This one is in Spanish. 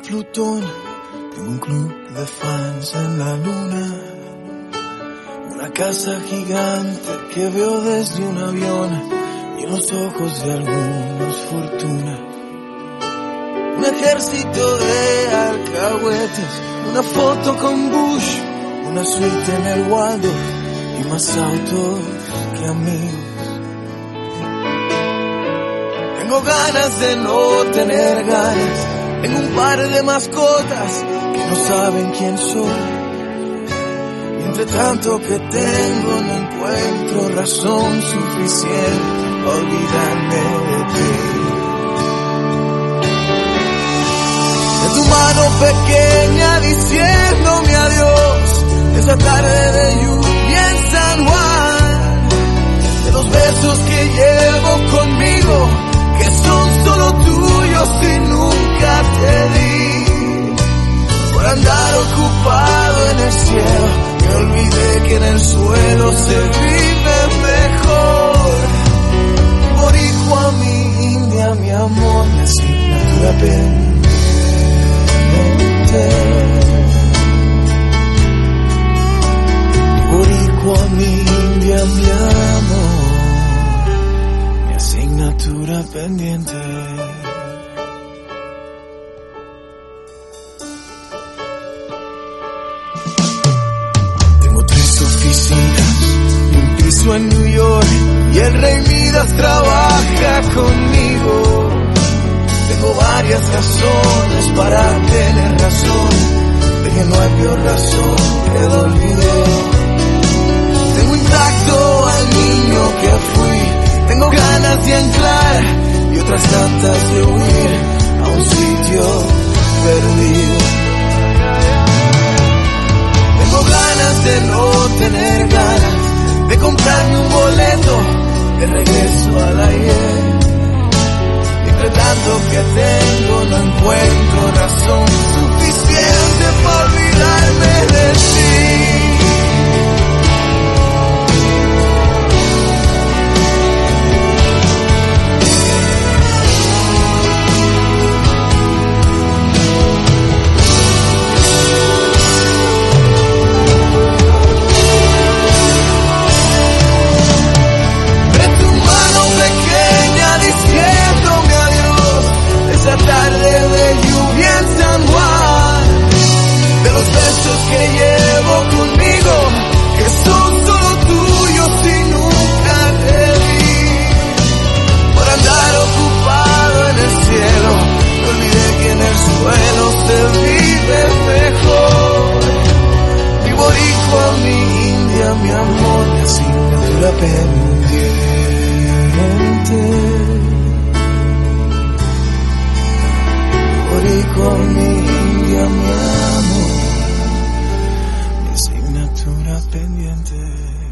Plutón, tengo un club de fans en la luna, una casa gigante que veo desde un avión y en los ojos de algunos fortuna. Un ejército de alcahuetes, una foto con Bush, una suite en el Waldorf y más autos que amigos. Tengo ganas de no tener ganas, tengo un par de mascotas que no saben quién soy. Y entre tanto que tengo no encuentro razón suficiente para olvidarme de ti. De tu mano pequeña diciéndome adiós, de esa tarde de lluvia en San Juan, de los besos que llevo conmigo, que son solo tuyos y nunca te di. Por andar ocupado en el cielo, me olvidé que en el suelo se vive mejor. Boricua, mi India, mi amor, mi asignatura pendiente. Boricua, mi India, mi amor, mi asignatura pendiente. Tengo 3 oficinas y un piso en New York, y el Rey Midas trabaja conmigo. Tengo varias razones para tener razón, de que no hay peor razón que de olvidar. Tengo intacto al niño que fui, tengo ganas de anclar y otras tantas de huir a un sitio perdido. Tengo ganas de no tener ganas, de comprarme un boleto de regreso al ayer. Entre tanto que tengo no encuentro razón suficiente para olvidarme de ti. Esa tarde de lluvia en San Juan, de los besos que llevo conmigo, que son solo tuyos y nunca te di. Por andar ocupado en el cielo, me olvidé que en el suelo se vive mejor. Mi boricua, mi India, mi amor, mi asignatura pendiente. Boricua, mi India, mi amor, mi asignatura pendiente.